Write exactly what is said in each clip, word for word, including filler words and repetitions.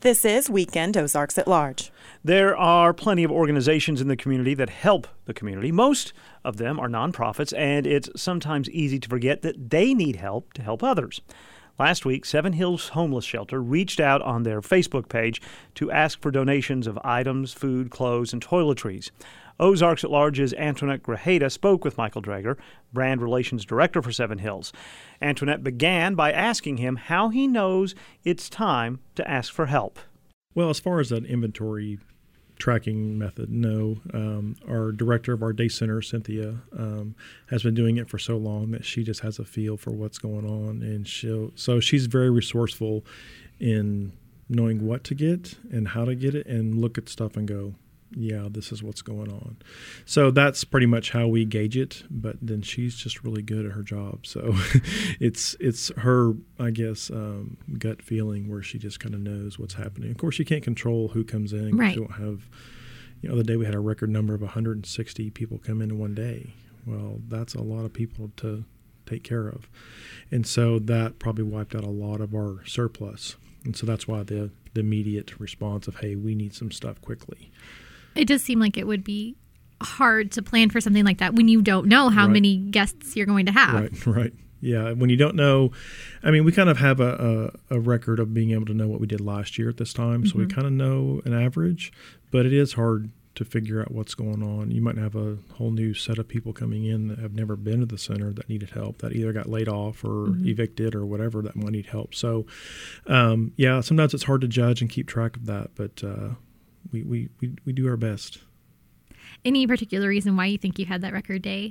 This is Weekend Ozarks at Large. There are plenty of organizations in the community that help the community. Most of them are nonprofits, and it's sometimes easy to forget that they need help to help others. Last week, Seven Hills Homeless Shelter reached out on their Facebook page to ask for donations of items, food, clothes, and toiletries. Ozarks at Large's Antoinette Grajeda spoke with Michael Drager, Brand Relations Director for Seven Hills. Antoinette began by asking him how he knows it's time to ask for help. Well, as far as an inventory tracking method, no. Um, our director of our day center, Cynthia, um, has been doing it for so long that she just has a feel for what's going on. And she'll, so she's very resourceful in knowing what to get and how to get it and look at stuff and go, yeah, this is what's going on. So that's pretty much how we gauge it. But then she's just really good at her job. So it's it's her, I guess, um, gut feeling where she just kind of knows what's happening. Of course, you can't control who comes in. Right. You don't have, you know, the other day we had a record number of one hundred sixty people come in one day. Well, that's a lot of people to take care of. And so that probably wiped out a lot of our surplus. And so that's why the, the immediate response of, hey, we need some stuff quickly. It does seem like it would be hard to plan for something like that when you don't know how right. many guests you're going to have. Right, right. Yeah, when you don't know, I mean, we kind of have a, a, a record of being able to know what we did last year at this time, mm-hmm. so we kind of know an average, but it is hard to figure out what's going on. You might have a whole new set of people coming in that have never been to the center that needed help, that either got laid off or mm-hmm. evicted or whatever, that might need help. So, um, yeah, sometimes it's hard to judge and keep track of that, but uh, we, we, we, we do our best. Any particular reason why you think you had that record day?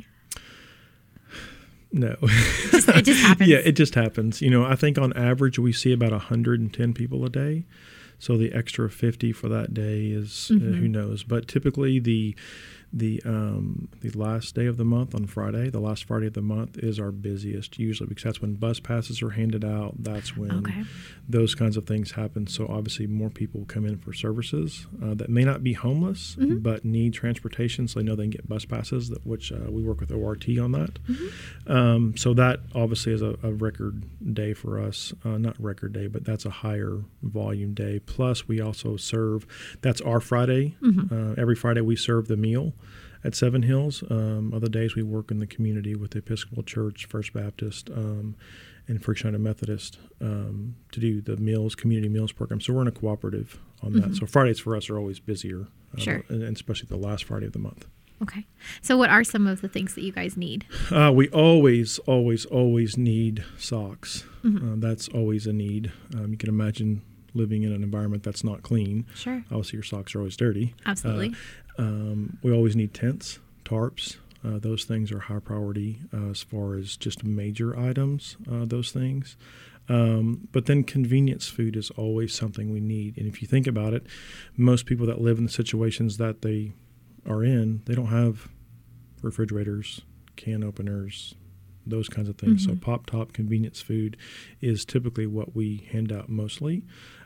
No. It just, it just happens. Yeah, it just happens. You know, I think on average we see about one hundred ten people a day. So the extra fifty for that day is mm-hmm. uh, who knows. But typically the the um, the last day of the month on Friday, the last Friday of the month is our busiest usually because that's when bus passes are handed out. That's when okay. those kinds of things happen. So obviously more people come in for services uh, that may not be homeless mm-hmm. but need transportation, so they know they can get bus passes, that, which uh, we work with O R T on that. Mm-hmm. Um, so that obviously is a, a record day for us. Uh, not record day, but that's a higher volume day. Plus we also serve, that's our Friday. Mm-hmm. Uh, every Friday we serve the meal at Seven Hills. Um, other days we work in the community with the Episcopal Church, First Baptist, um, and Frick's United Methodist um, to do the meals, community meals program. So we're in a cooperative on mm-hmm. that. So Fridays for us are always busier, uh, sure. and, and especially the last Friday of the month. Okay. So what are some of the things that you guys need? Uh, we always, always, always need socks. Mm-hmm. Uh, that's always a need. Um, you can imagine living in an environment that's not clean. Sure. Obviously your socks are always dirty. Absolutely. Uh, um, we always need tents, tarps. Uh, those things are high priority uh, as far as just major items, uh, those things. Um, but then convenience food is always something we need. And if you think about it, most people that live in the situations that they are in, they don't have refrigerators, can openers, those kinds of things. Mm-hmm. So Pop Top convenience food is typically what we hand out mostly.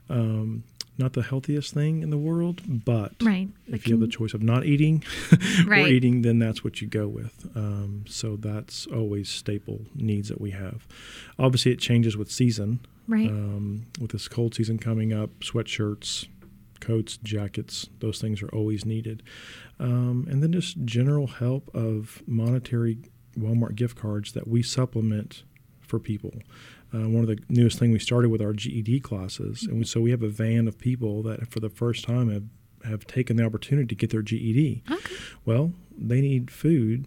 Um, not the healthiest thing in the world, but right. if like you have the choice of not eating right. or eating, then that's what you go with. Um, so that's always staple needs that we have. Obviously, it changes with season. Right. Um, with this cold season coming up, sweatshirts, coats, jackets, those things are always needed. Um, and then just general help of monetary Walmart gift cards that we supplement for people. Uh, one of the newest things we started with our G E D classes, and we, so we have a van of people that for the first time have, have taken the opportunity to get their G E D. Okay. Well, they need food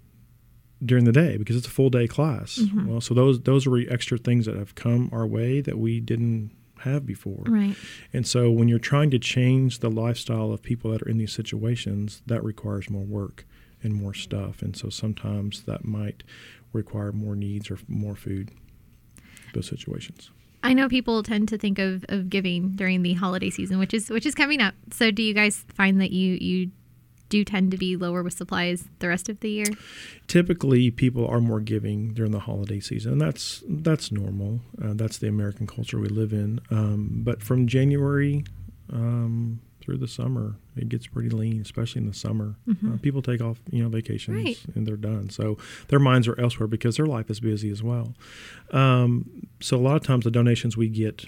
during the day because it's a full day class. Mm-hmm. Well, so those those are extra things that have come our way that we didn't have before. Right. And so when you're trying to change the lifestyle of people that are in these situations, that requires more work and more stuff. And so sometimes that might require more needs or more food, those situations. I know people tend to think of, of giving during the holiday season, which is which is coming up. So do you guys find that you, you do tend to be lower with supplies the rest of the year? Typically, people are more giving during the holiday season, and that's that's normal. Uh, that's the American culture we live in. Um, but from January um, through the summer, it gets pretty lean, especially in the summer. Mm-hmm. Uh, people take off, you know, vacations, right. and they're done. So their minds are elsewhere because their life is busy as well. Um, so a lot of times the donations we get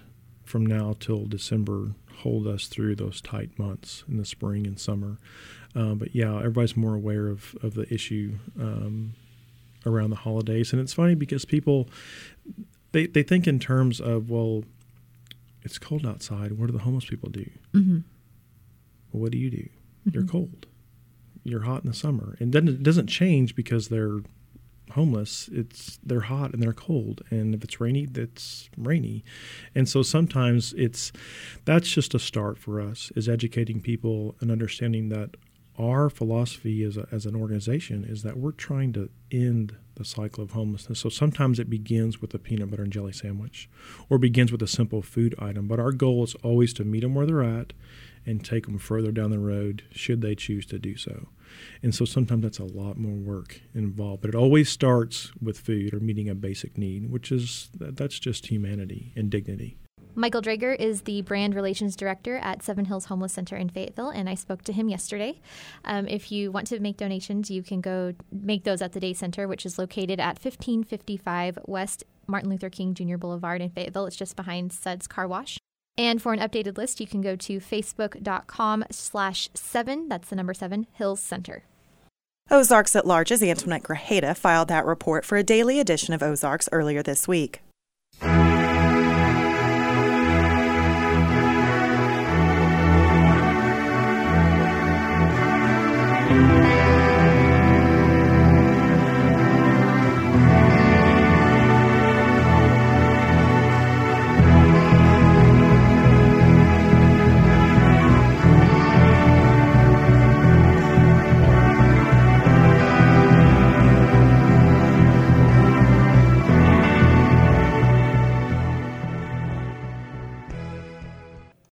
from now till December hold us through those tight months in the spring and summer. Uh, but yeah, everybody's more aware of, of the issue um, around the holidays. And it's funny because people, they, they think in terms of, well, it's cold outside. What do the homeless people do? Mm-hmm. Well, what do you do? Mm-hmm. You're cold. You're hot in the summer. And then it doesn't change because they're homeless. It's they're hot and they're cold. And if it's rainy, it's rainy. And so sometimes it's that's just a start for us, is educating people and understanding that our philosophy as a, as an organization is that we're trying to end the cycle of homelessness. So sometimes it begins with a peanut butter and jelly sandwich or begins with a simple food item. But our goal is always to meet them where they're at and take them further down the road should they choose to do so. And so sometimes that's a lot more work involved. But it always starts with food or meeting a basic need, which is that's just humanity and dignity. Michael Drager is the Brand Relations Director at Seven Hills Homeless Center in Fayetteville, and I spoke to him yesterday. Um, if you want to make donations, you can go make those at the Day Center, which is located at fifteen fifty-five West Martin Luther King Junior Boulevard in Fayetteville. It's just behind Suds Car Wash. And for an updated list, you can go to facebook.com slash seven, that's the number seven, Hills Center. Ozarks at Large's Antoinette Grajeda filed that report for a daily edition of Ozarks earlier this week.